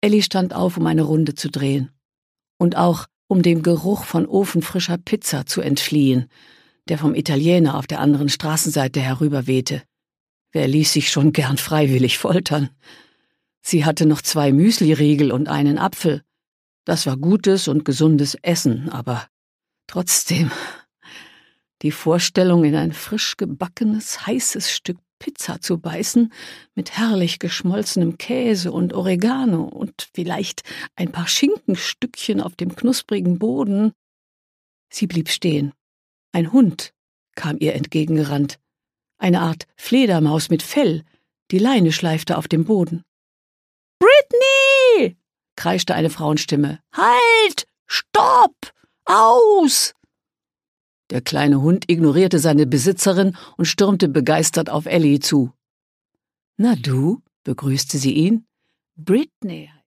Ellie stand auf, um eine Runde zu drehen. Und auch, um dem Geruch von ofenfrischer Pizza zu entfliehen, der vom Italiener auf der anderen Straßenseite herüberwehte. Wer ließ sich schon gern freiwillig foltern? Sie hatte noch 2 Müsliriegel und einen Apfel. Das war gutes und gesundes Essen, aber trotzdem, die Vorstellung, in ein frisch gebackenes, heißes Stück Pizza zu beißen, mit herrlich geschmolzenem Käse und Oregano und vielleicht ein paar Schinkenstückchen auf dem knusprigen Boden. Sie blieb stehen. Ein Hund kam ihr entgegengerannt. Eine Art Fledermaus mit Fell, die Leine schleifte auf dem Boden. »Britney!« kreischte eine Frauenstimme. »Halt! Stopp! Aus!« Der kleine Hund ignorierte seine Besitzerin und stürmte begeistert auf Ellie zu. »Na du?« begrüßte sie ihn. »Britney.«